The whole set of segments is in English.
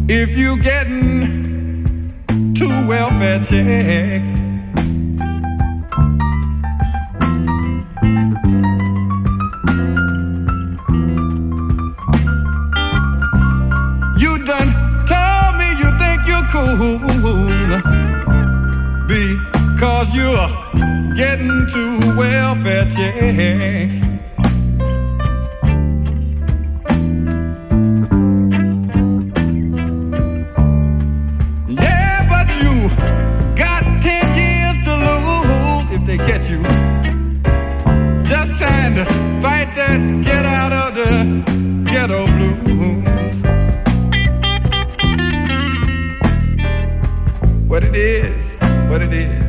If you getting two welfare checks, you done told me you think you're cool because you're getting two welfare checks. They catch you just trying to fight that get out of the ghetto blues. What it is, what it is.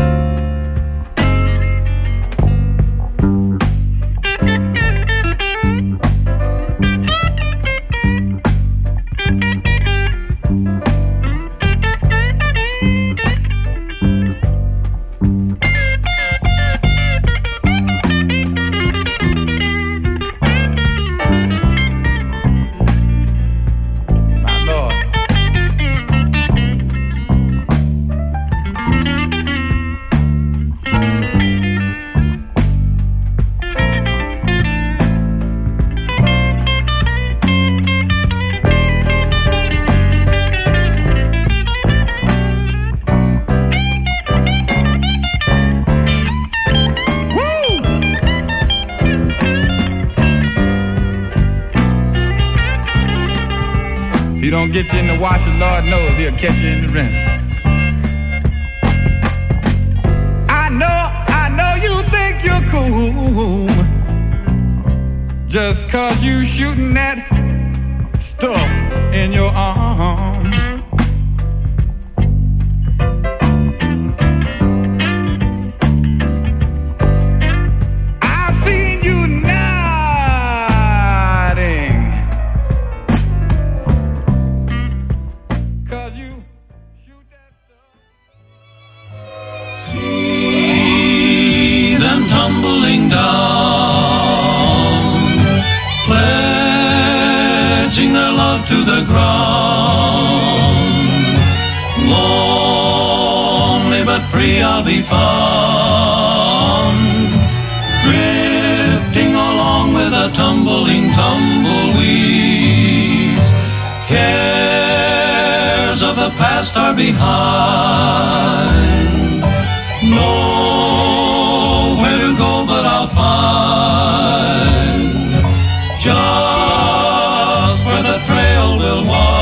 He don't get you in the wash, the Lord knows he'll catch you in the rinse. I know you think you're cool just cause you shooting that stuff in your arm. I've seen you nodding cause you shoot that stuff. See them tumbling down, pledging their love to the ground. Lonely but free I'll be found, drifting along with the tumbling tumbleweeds. Cares of the past are behind, nowhere to go but I'll find just where the trail will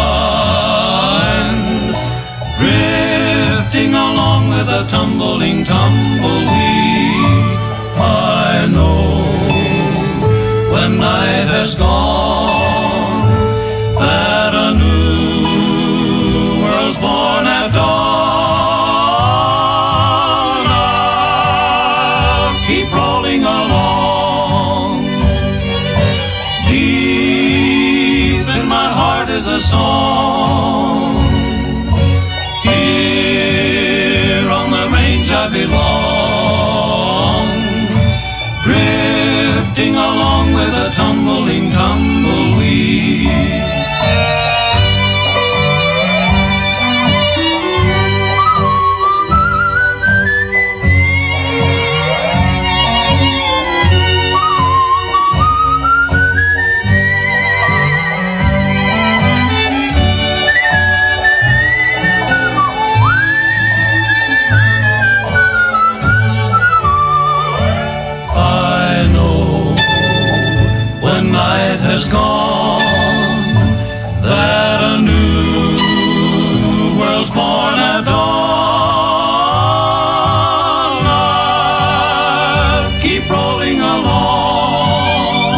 wind, drifting along with the tumbling tumbleweeds. I know when night has gone that a new world's born at dawn. I'll keep rolling along. Deep in my heart is a song. Here on the range I belong, drifting along with a tumbling tumbleweed. I know when night has gone that a new world's born at dawn. I'll keep rolling along.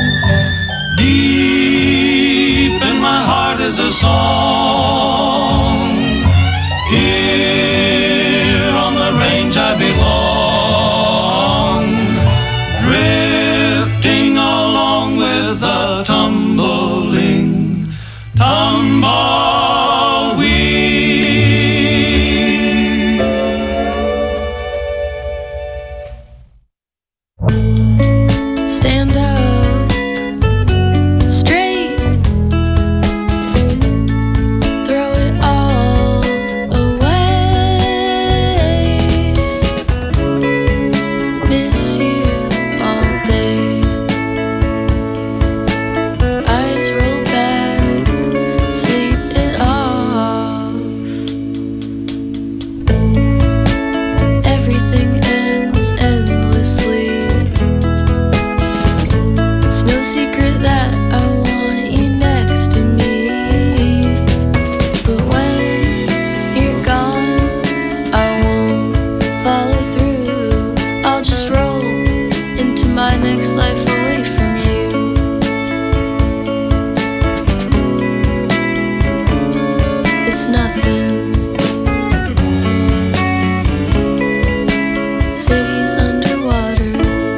Deep in my heart is a song. Here on the range I belong, drifting along with the tumbling tumbleweed. Stand up straight, it's nothing. Cities underwater.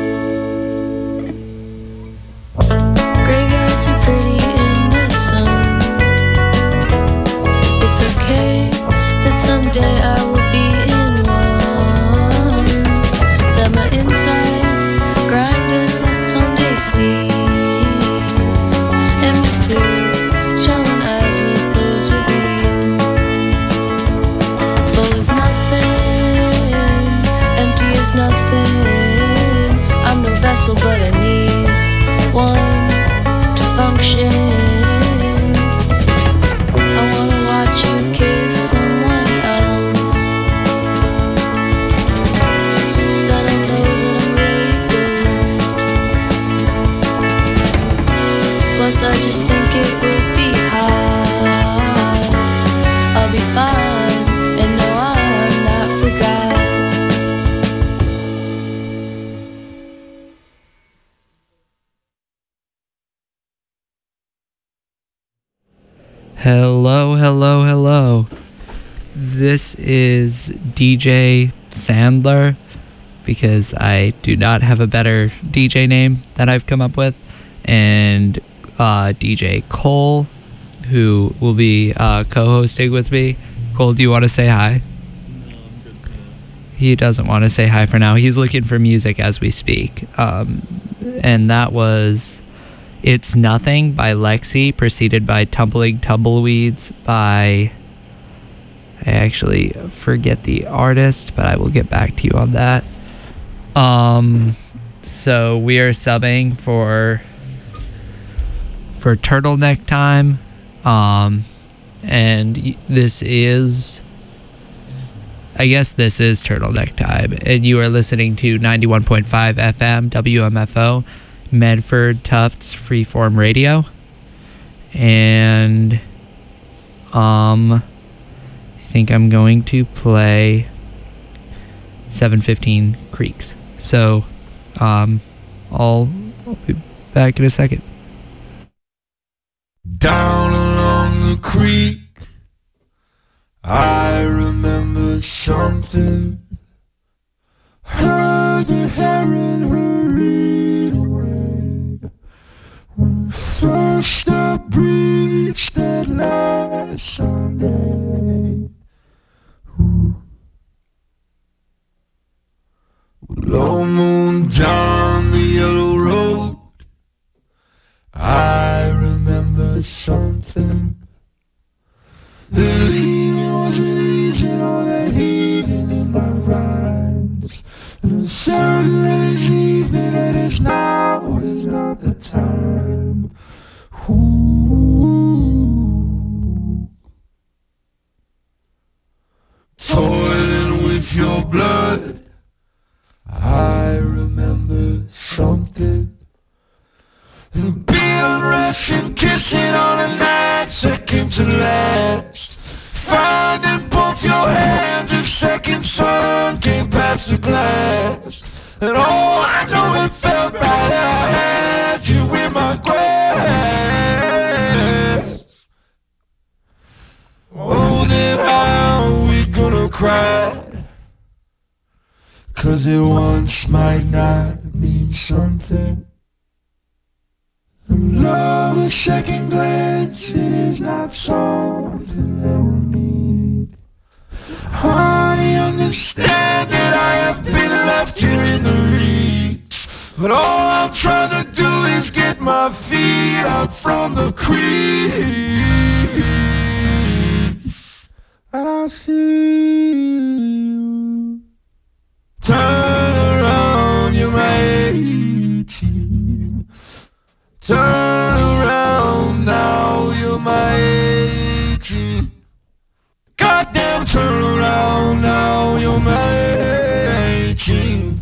Graveyards are pretty in the sun. It's okay that someday I will be in one. That my insides grinding with Sunday seas. And me too, showing eyes with those with ease. Full is nothing, empty is nothing. I'm no vessel but I need one to function. I wanna watch you kiss someone else. Then I know that I'm really bruised. Plus I just think it would be hot. I'll be fine and no, I'm not forgot. Hello, hello, hello. This is DJ Sandler because I do not have a better DJ name that I've come up with. And DJ Cole, who will be co-hosting with me. Cole, do you want to say hi? He doesn't want to say hi for now. He's looking for music as we speak. And that was It's Nothing by Lexi, preceded by Tumbling Tumbleweeds by... I actually forget the artist, but I will get back to you on that. So we are subbing for Turtleneck Time. And this is... I guess this is Turtleneck Time. And you are listening to 91.5 FM WMFO, Medford Tufts Freeform Radio. And I think I'm going to play 715 Creeks. So I'll be back in a second. Down along the creek, I remember something. Heard the heron hurried away when first I breached that last Sunday. Low moon down the yellow road, I remember something. That leaving wasn't easy, nor that heaving in my rise. And I'm certain that it's evening, and it's now is not the time. Ooh. Toiling with your blood, I remember something. And being rushing, kissing on a night second to last. Finding both your hands as second sun came past the glass. And oh, I know it felt right, I had you in my grasp. Oh, then how we gonna cry? 'Cause it once might not mean something. Love a second glance, it is not something that we need. Honey, understand that I have been left here in the reeds. But all I'm trying to do is get my feet up from the creek. And I see you. Turn around, you're my A-team. Turn around, now you're my A-team. Goddamn, turn around, now you're my A-team.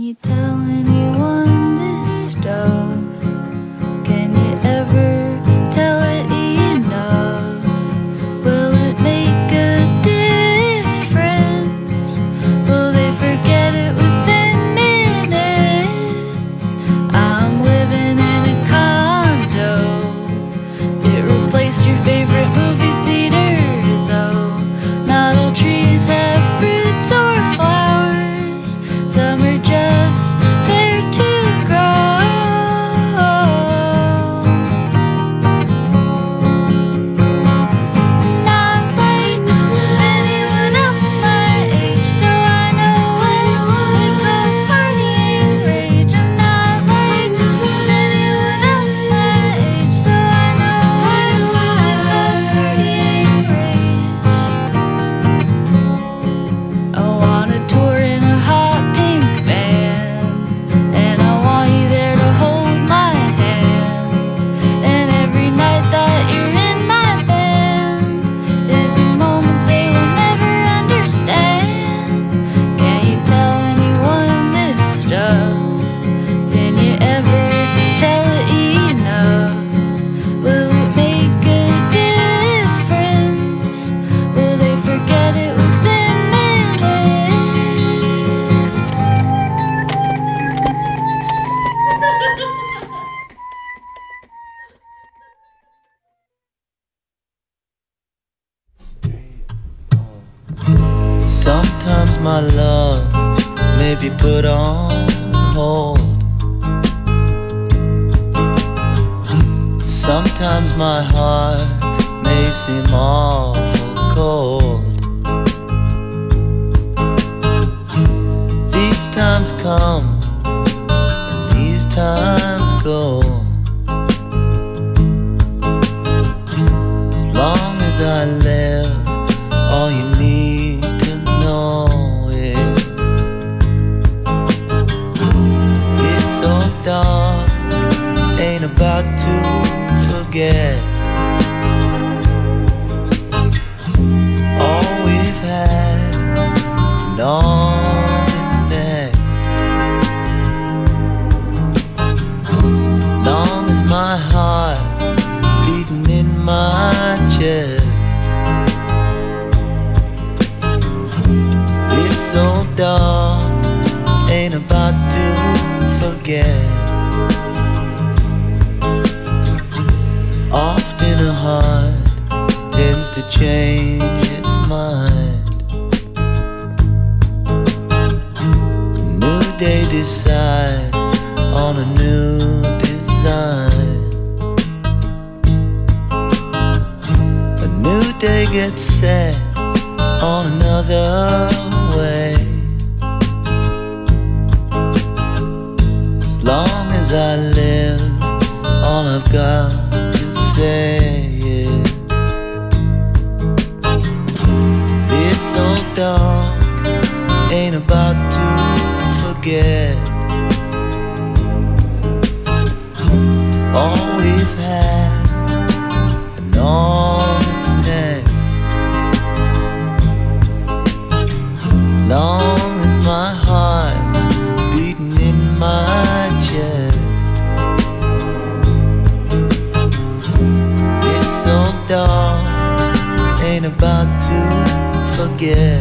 you tell anyone this stuff? Can you ever tell it enough? Will it make a difference? Will they forget it within minutes? I'm living in a condo. It replaced your favorite movie theater, though. Not all trees have fruits or flowers. Some are just there to grow. Not like anyone else my age, so I know when the partying rage. I'm not like anyone else my age, so I know when the partying rage. I want a tour in a hot pink van, and I want you there to hold my hand. And every night that you're in my band is a moment they will never understand. Can you tell anyone this stuff? Can you ever tell it enough? Will it make a difference? Will they forget it within minutes? Sometimes my love may be put on hold. Sometimes my heart may seem awful cold. These times come and these times go. As long as I live, all you need to know is it's so dark, ain't about to forget all we've had and all that's next. Long as my heart's beating in my chest, this old dog ain't about to forget. Often a heart tends to change its mind. A new day decides on a new design. A new day gets set on another way. As long as I live, all I've got to say is this old dog ain't about to forget all we've had and all that's next. Long as my heart's beating in my chest, this old dog ain't about to forget.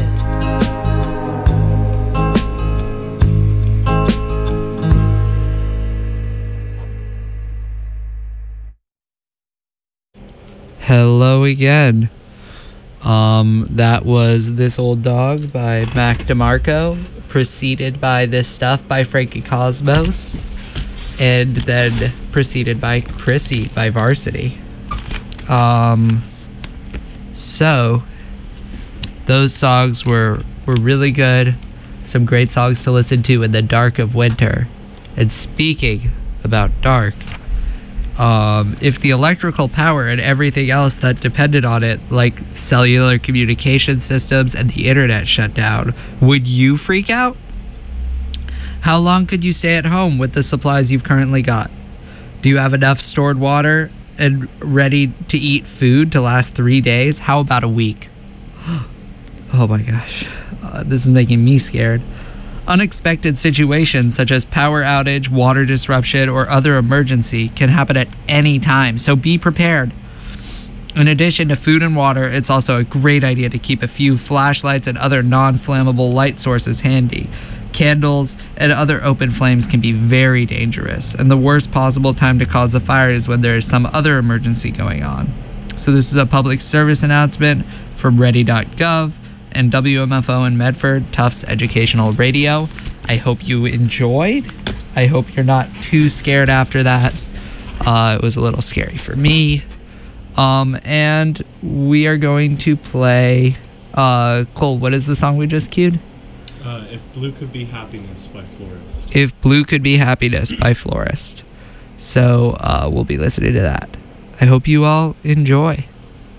Hello again. That was This Old Dog by Mac DeMarco, preceded by This Stuff by Frankie Cosmos, and then preceded by Chrissy by Varsity. So those songs were really good. Some great songs to listen to in the dark of winter. And speaking about dark, if the electrical power and everything else that depended on it, like cellular communication systems and the internet, shut down, would you freak out? How long could you stay at home with the supplies you've currently got? Do you have enough stored water and ready to eat food to last 3 days? How about a week? Oh my gosh, this is making me scared. Unexpected situations such as power outage, water disruption, or other emergency can happen at any time, so be prepared. In addition to food and water, it's also a great idea to keep a few flashlights and other non-flammable light sources handy. Candles and other open flames can be very dangerous, and the worst possible time to cause a fire is when there is some other emergency going on. So this is a public service announcement from ready.gov and WMFO in Medford, Tufts Educational Radio. I hope you enjoyed. I hope you're not too scared after that. It was a little scary for me. And we are going to play, Cole, what is the song we just cued? If Blue Could Be Happiness by Florist. If Blue Could Be Happiness by Florist. So, we'll be listening to that. I hope you all enjoy.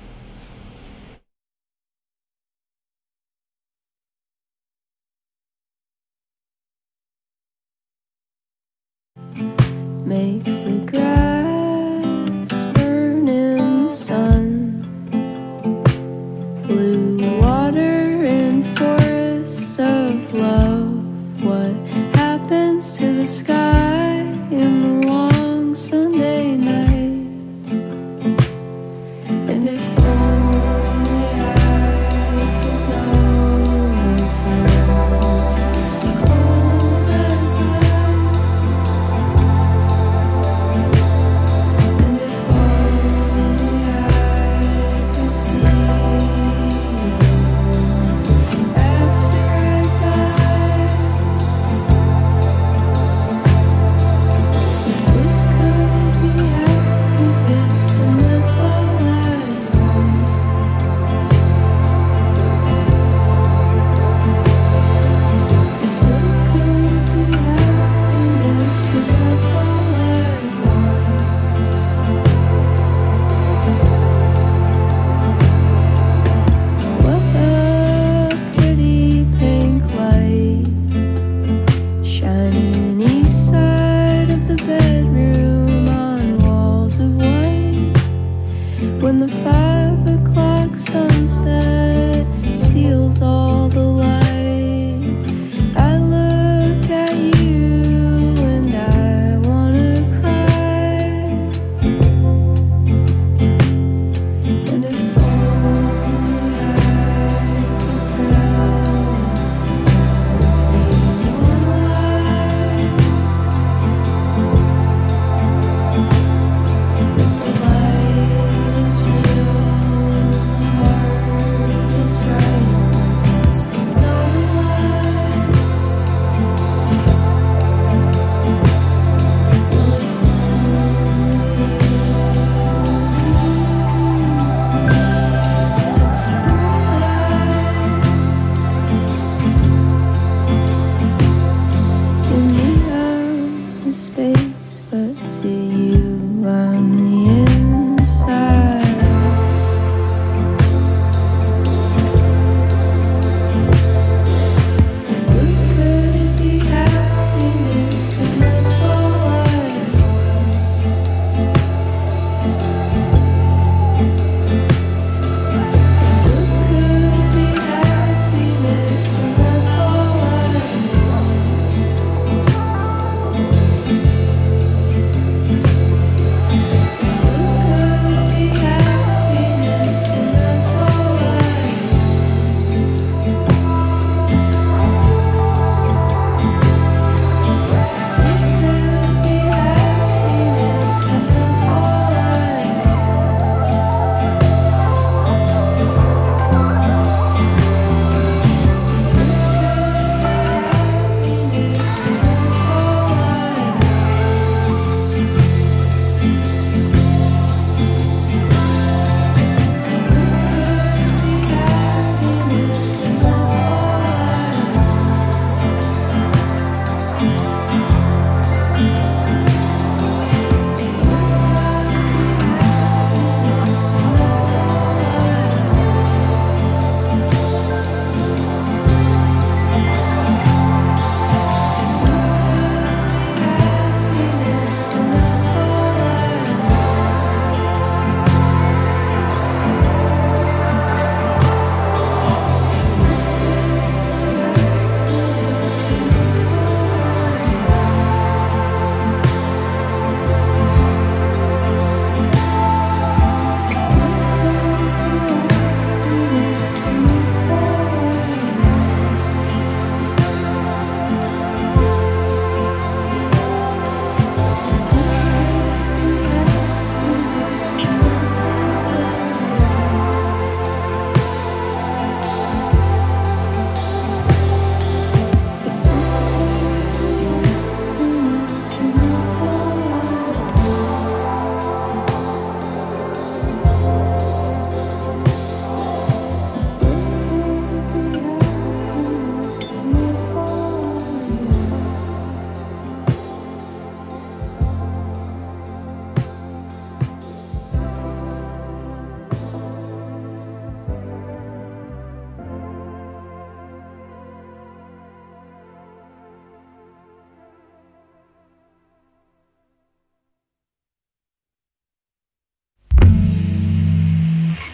Makes the grass burn in the sun, blue water in forests of love. What happens to the sky in the long Sunday night?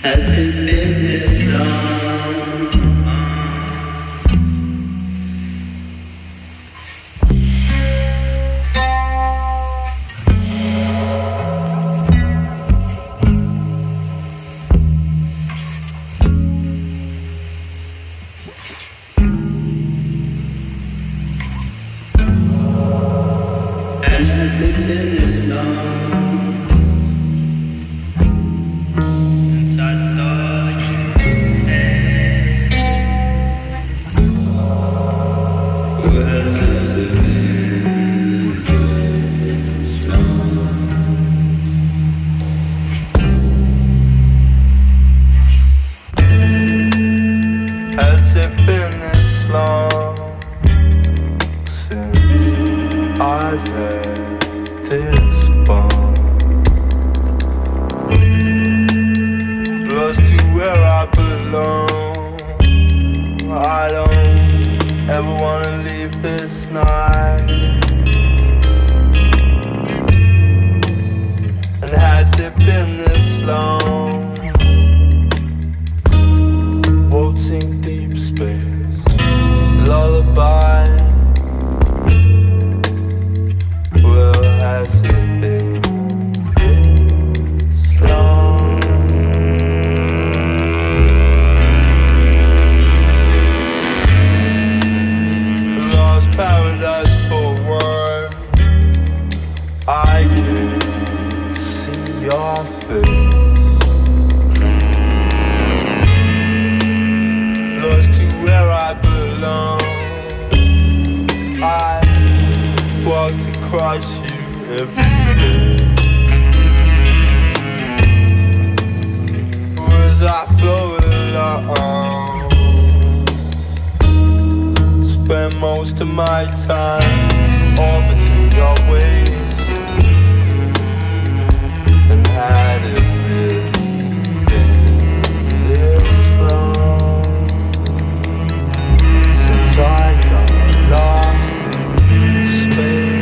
Has it been this long? Has it been this long since I saw you had? Well, has it been this long? Has it been this long since I've had this bond? Lost to where I belong. I don't ever wanna leave this night. And has it been this long? Waltzing deep space, lullaby. Well, has it been this long? Lost paradise for one. I can see your face. Lost to where I belong. I walked across you every day. Was I floating along? Spent most of my time orbiting your waves. And had it really been this long since I got lost in space?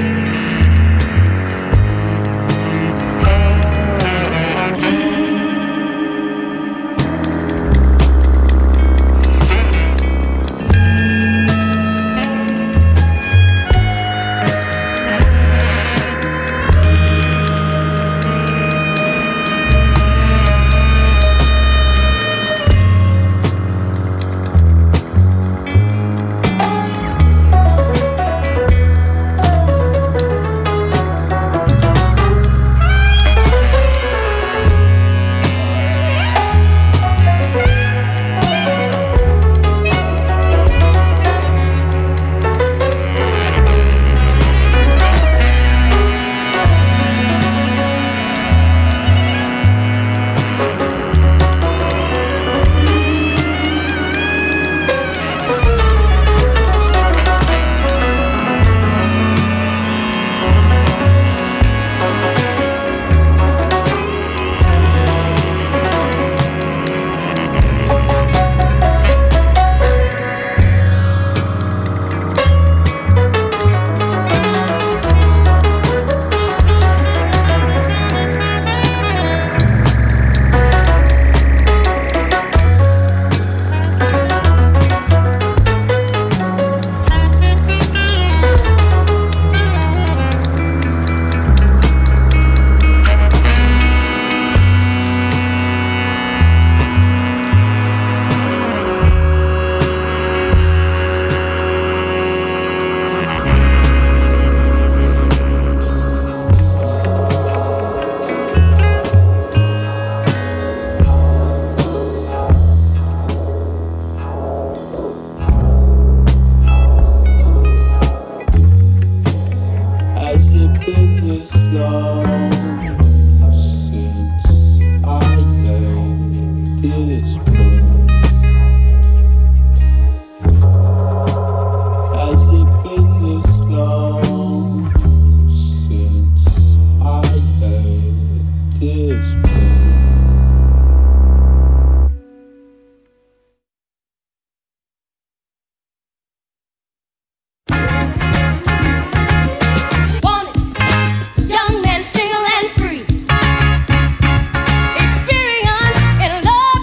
Young man, single and free. Experience in love.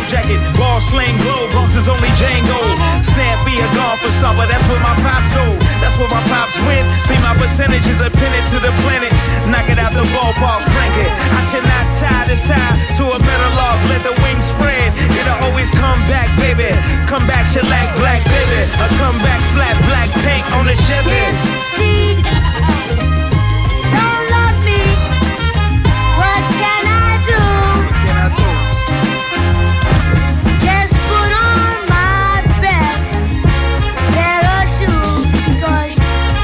jacket, ball sling glow, Bronx is only Django. Snappy a golfer star, but that's where my pops go. That's where my pops win. See my percentages are pinned to the planet. Knock it out the ballpark, frank it. I should not tie this tie to a metal log. Let the wings spread. It'll always come back, baby. Come back, shellac, black, baby. A come back, flat, black paint on the Chevy. Don't love me. What can I do? What can I do? Just put on my best pair of shoes, because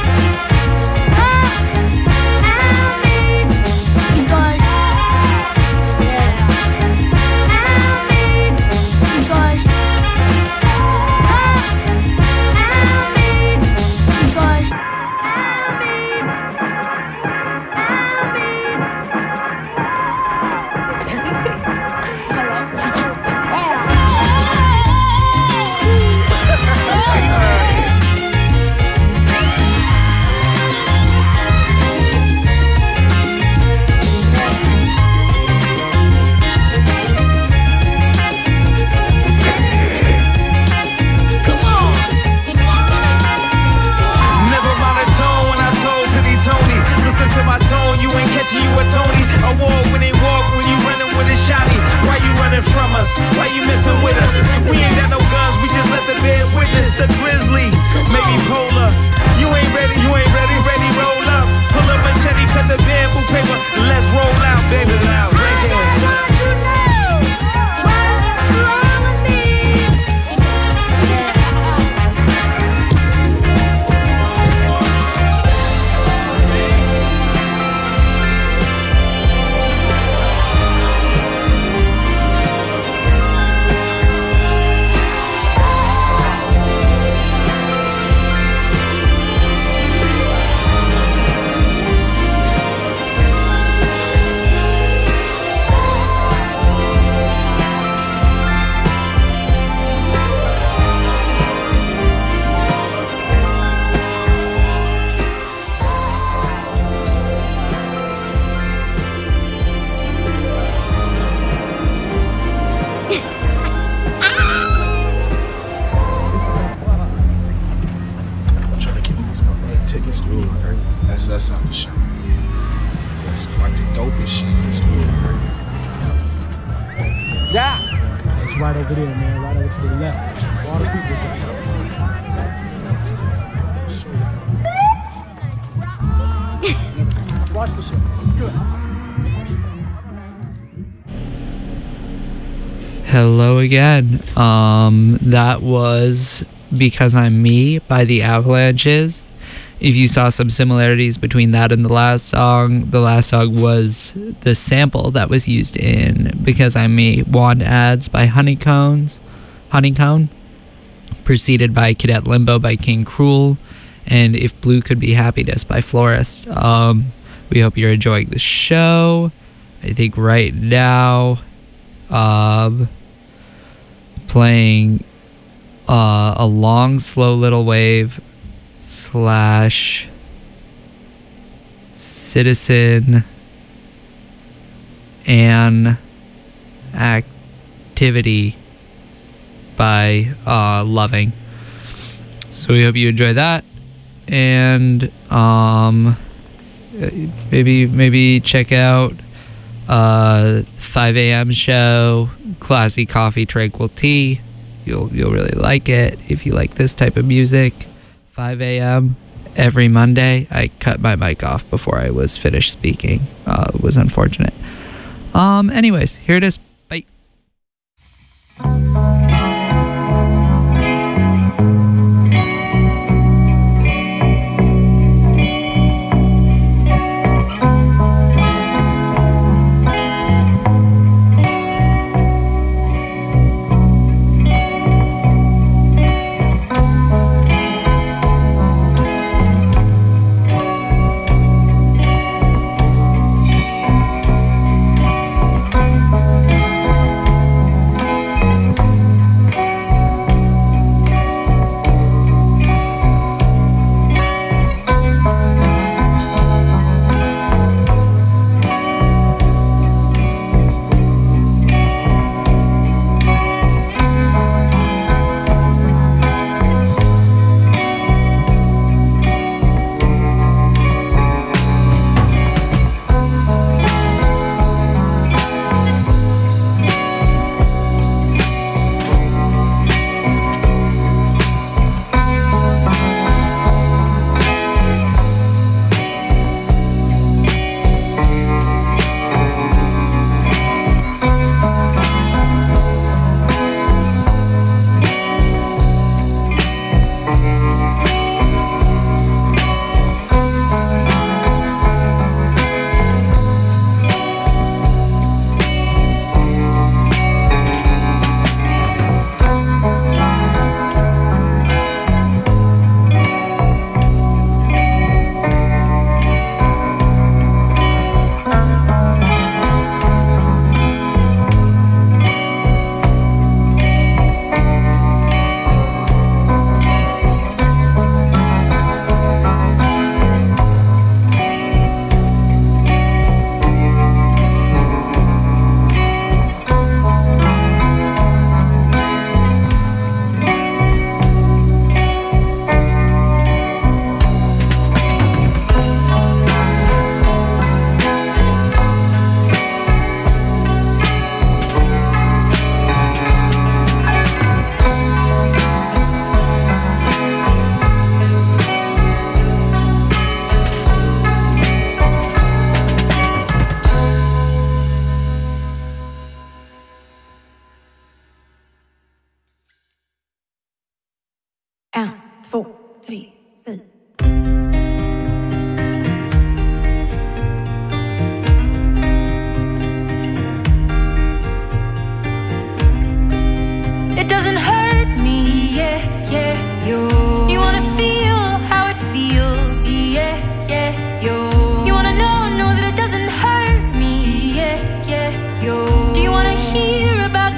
listen to my tone, you ain't catching you a Tony Award when they walk, when you running with a shotty. Why you running from us? Why you messing with us? We ain't got no guns, we just let the bears witness. The grizzly, maybe polar. You ain't ready, ready, roll up. Pull up machete, cut the bamboo paper. Let's roll out, baby, loud. Frank it. That's out the show. That's like the dopest shit. It's good. Yeah. It's right over there, man. Right over to the left. All the people right. Watch the show. It's good. Hello again. That was Because I'm Me by the Avalanches. If you saw some similarities between that and the last song was the sample that was used in Because I'm Me, Wand Ads by Honeycomb, preceded by Cadet Limbo by King Cruel, and If Blue Could Be Happiness by Florist. We hope you're enjoying the show. I think right now, playing a long, slow little wave / Citizen and Activity by Loving. So we hope you enjoy that, and maybe check out 5 a.m. show, Classy Coffee, Tranquil Tea. You'll really like it if you like this type of music. 5 a.m. every Monday. I cut my mic off before I was finished speaking. It was unfortunate. Anyways, here it is. Bye.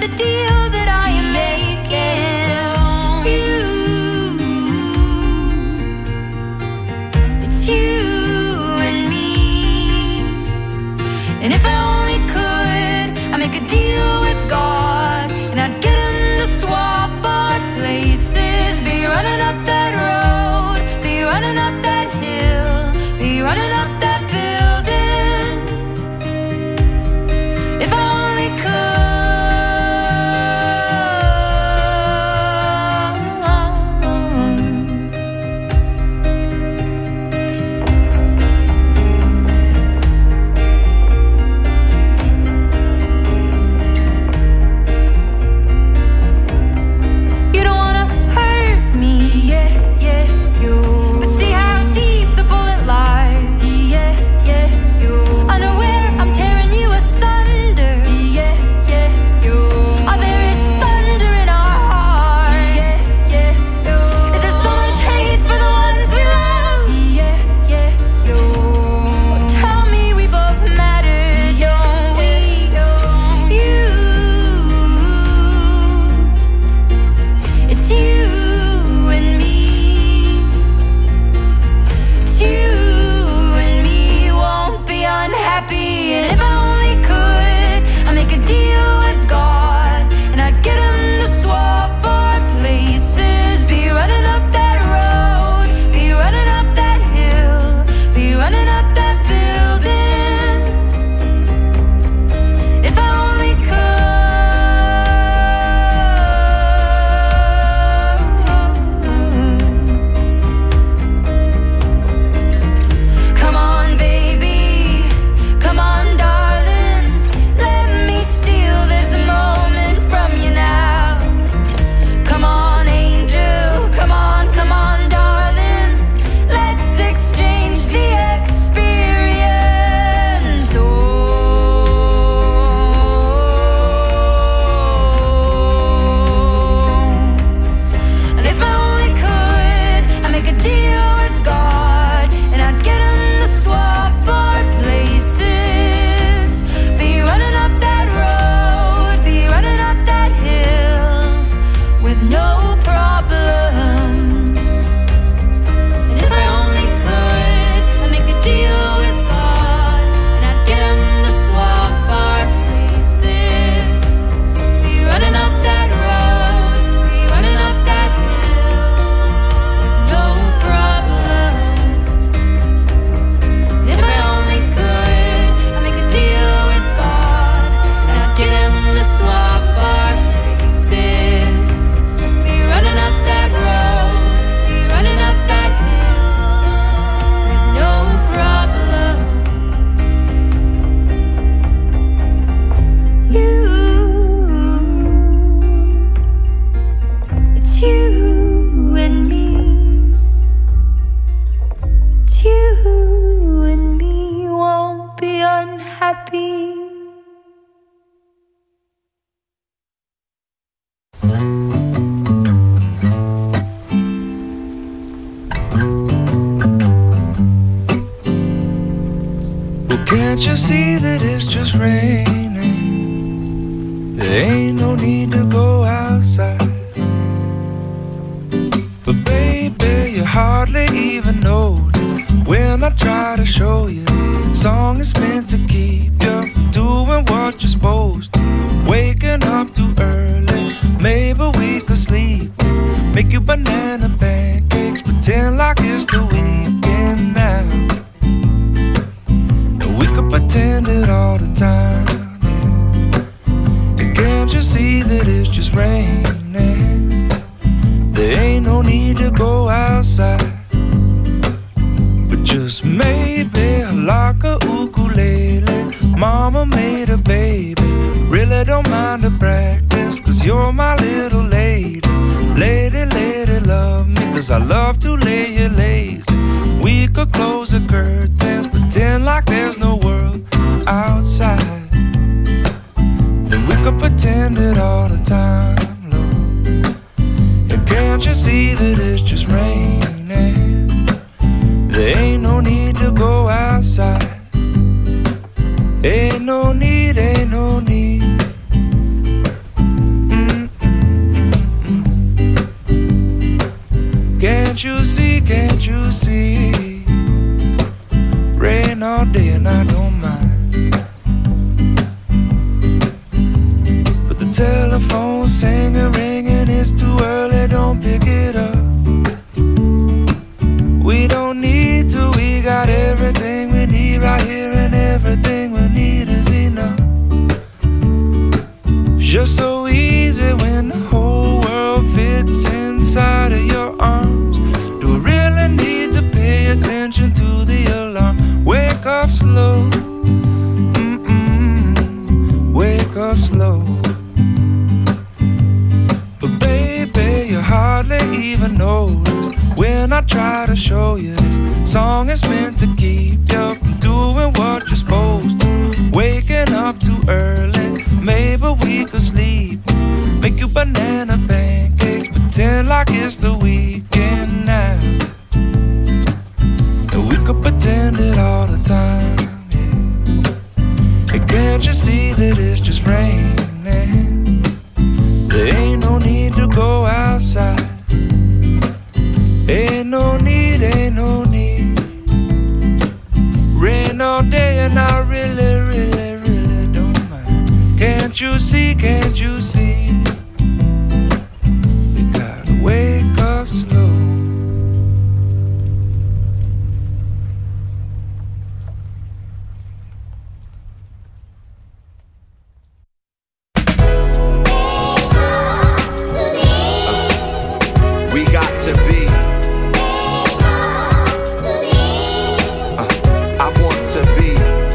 the deal that I am making. It's you and me. And if I only could, I'd make a deal with God, and I'd get him to swap our places. Be running up that road, be running up that hill, be running up that building. If I only could. You don't wanna hurt me, yeah, yeah, you. But see how deep the bullet lies, yeah, yeah, you. Unaware I'm tearing you asunder, yeah, yeah, you. Oh, there is thunder in our hearts, yeah, yeah, you. Is there so much hate for the ones we love, yeah, yeah, you. Tell me we both matter, don't we? You. It's you and me. It's you and me. Won't be unhappy. And if I only could, I'd make a deal with God, and I'd get him to swap our places. Be running up that road, be running up that hill, be running up that building. If I only could. Come on, baby, come on, darling. Let me steal this moment from you now. Come on, angel, come on, darling. Let's exchange the experience. Oh. And if I only could, I'd make a deal with God, and I'd get him to swap our places. Be running up that road, be running up that hill, with no problems. And if I only could, I'd make a deal with God, and I'd get him to swap our places. Be running up that road, be running up that hill, with no problem. And if I only could, I'd make a deal with God, and I'd get him to swap our places. Be running up that road, be running up that hill, with no problem. You, it's you and me. It's you and me. Won't be unhappy. Well, can't you see that it's just raining? There ain't no need to go outside. But baby, you hardly even notice when I try to show you. Song is meant to keep you doing what you're supposed to. Waking up too early, maybe we could sleep. Make you banana pancakes, pretend like it's the weekend now. And we could pretend it all the time, yeah. And can't you see that it's just raining? There ain't no need to go outside. But just maybe like a ukulele, mama made a baby. Really don't mind the practice, 'cause you're my little lady. Lady, lady, love me, 'cause I love to lay you lazy. We could close the curtains, pretend like there's no world outside. Then we could pretend it all the time, Lord. And can't you see that it's just raining? There ain't no need to go outside. Ain't no need, ain't no need. can't you see? Rain all day and I don't mind, but the telephone singing, ringing, it's too early, don't pick it up. We don't need to, we got everything we need right here, and everything we need is enough. Just so easy when the whole world fits inside of your arms. Do we really need to pay attention to the alarm? Wake up slow, wake up slow. But baby, you hardly even notice when I try to show you this song is meant to keep you from doing what you're supposed to. Waking up too early, maybe we could sleep. Make you banana pancakes, pretend like it's the weekend now. And we could pretend it all the time, yeah. And can't you see that it's just raining? There ain't no need to go outside. Ain't no need, ain't no need. Rain all day and I really, really, really don't mind. Can't you see, can't you see? You gotta wake up slow. We got to be. I want to be.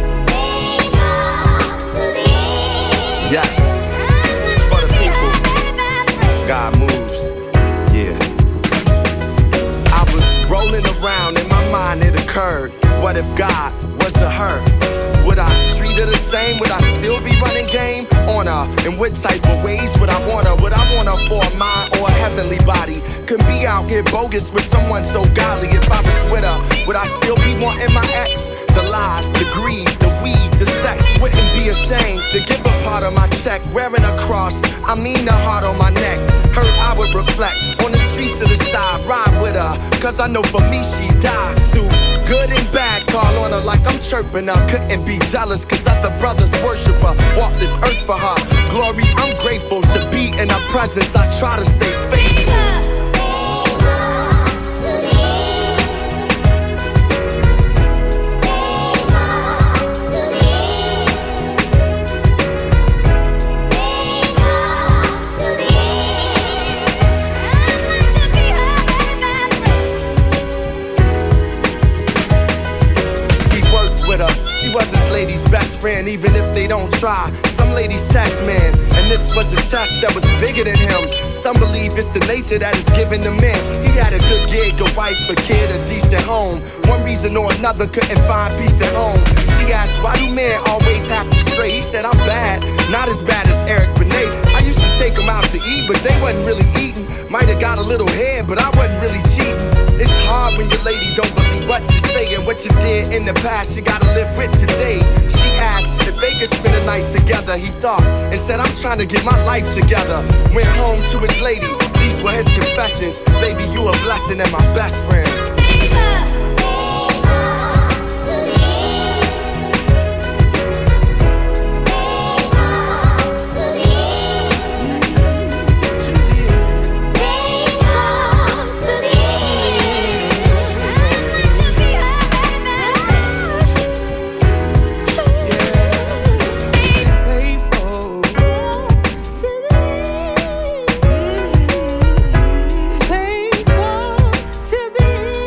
Yes, it's for the people. God moves. Yeah. I was rolling around in my mind, it occurred. What if God was a her? Would I treat her the same? Would I still be running game on her? In what type of ways would I want her? Would I want her for a mind or a heavenly body? Could be out here bogus with someone so godly. If I was with her, would I still be wanting my ex? The lies, the greed, the weed, the sex. Wouldn't be ashamed to give a part of my check. Wearing a cross, I mean the heart on my neck. Her I would reflect on the streets of the side. Ride with her, cause I know for me she died. Through good and bad, call on her like I'm chirping her. Couldn't be jealous cause other brothers worship her. Walk this earth for her glory, I'm grateful to be in her presence. I try to stay faithful. She was his lady's best friend, even if they don't try. Some ladies test man, and this was a test that was bigger than him. Some believe it's the nature that is given to men. He had a good gig, a wife, a kid, a decent home. One reason or another couldn't find peace at home. She asked, why do men always have to stray? He said, I'm bad, not as bad as Eric Benet. I used to take them out to eat, but they wasn't really eating. Might have got a little head, but I wasn't really cheating. It's hard when your lady don't believe what you say, and what you did in the past you gotta live with today. She asked if they could spend a night together. He thought and said, I'm trying to get my life together. Went home to his lady, these were his confessions. Baby, you a blessing and my best friend. Faithful to thee.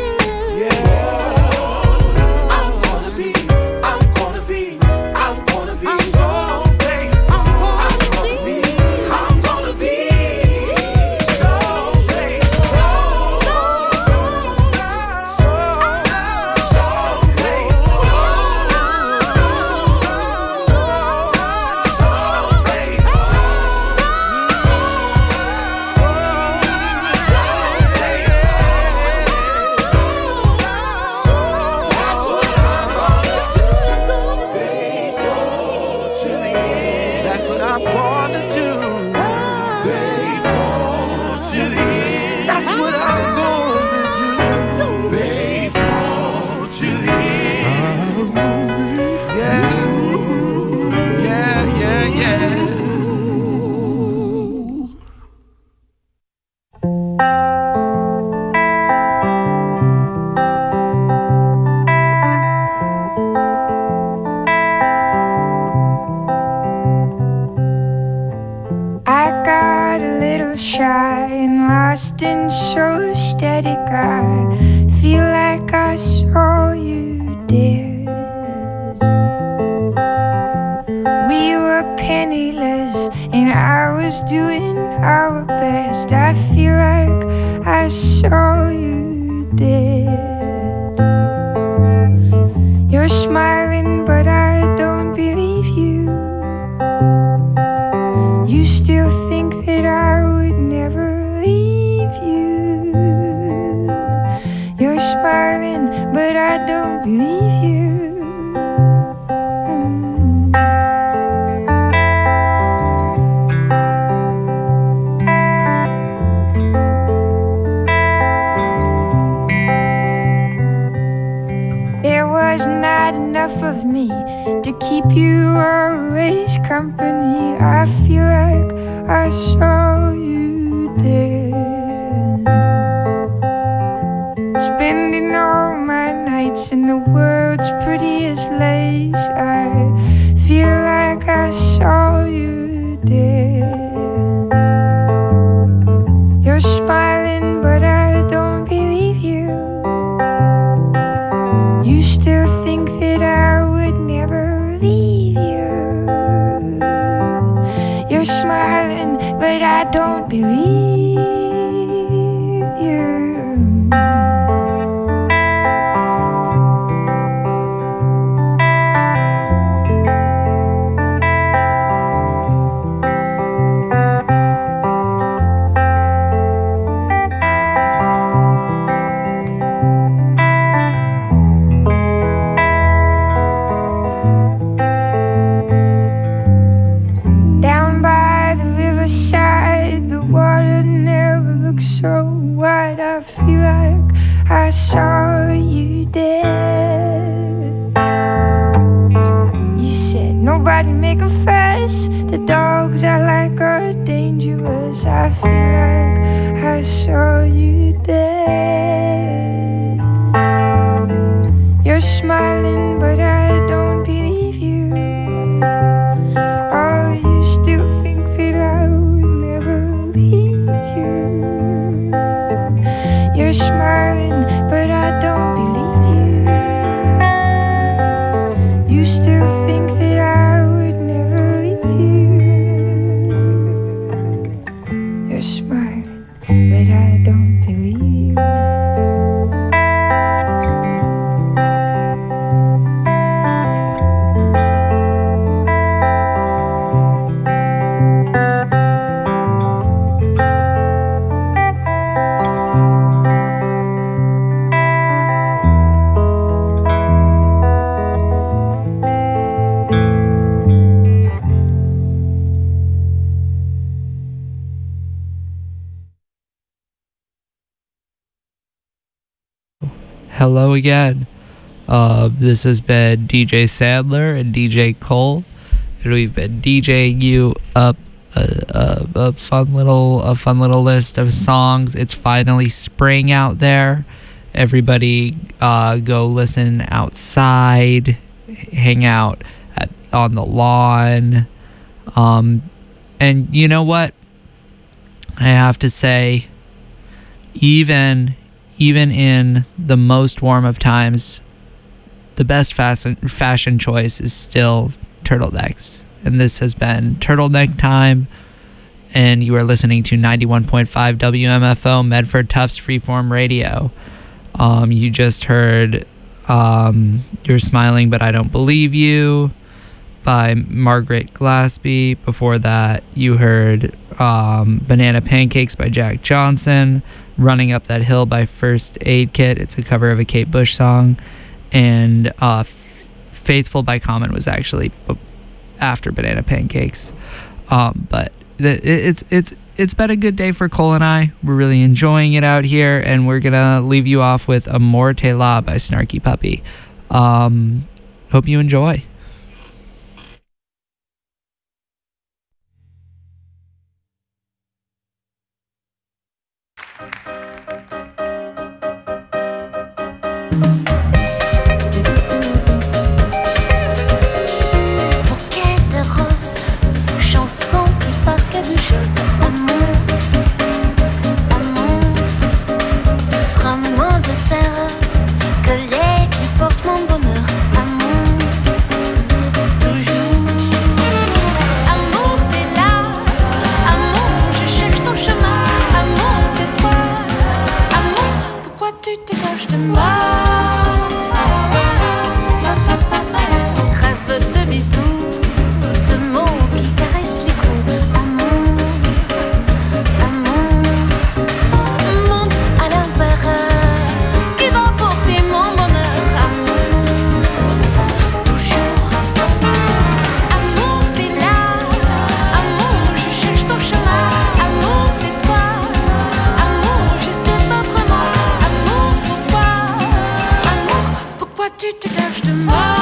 but I don't believe you. There was not enough of me to keep you always company. I feel like I saw you dead, spending all my nights in the world's prettiest lace. I feel like I saw you dead. You're smiling, but I don't believe you. You still think that I would never leave you. You're smiling, but I don't believe you. So wide, I feel like I saw you dead. You said nobody make a fuss, the dogs I like are dangerous. I feel like I saw you dead. You're smiling, but I don't believe you. Oh, you still think that I would never leave you. You're smiling, but I don't believe you. You still think that I would never leave you. You're smiling, but I don't believe you. Hello again. This has been DJ Sandler and DJ Cole, and we've been DJing you up a fun little list of songs. It's finally spring out there. Everybody, go listen outside, hang out on the lawn, and you know what? I have to say, even in the most warm of times, the best fashion choice is still turtlenecks. And this has been Turtleneck Time, and you are listening to 91.5 WMFO Medford Tufts Freeform Radio. You just heard You're Smiling But I Don't Believe You by Margaret Glaspie. Before that, you heard Banana Pancakes by Jack Johnson, Running Up That Hill by First Aid Kit. It's a cover of a Kate Bush song. And Faithful by Common was actually after Banana Pancakes. But it's been a good day for Cole and I. We're really enjoying it out here, and we're gonna leave you off with Amor Te La by Snarky Puppy. Hope you enjoy. Tremblement de terre, collier qui porte mon bonheur. Amour, pourquoi tu te caches de moi?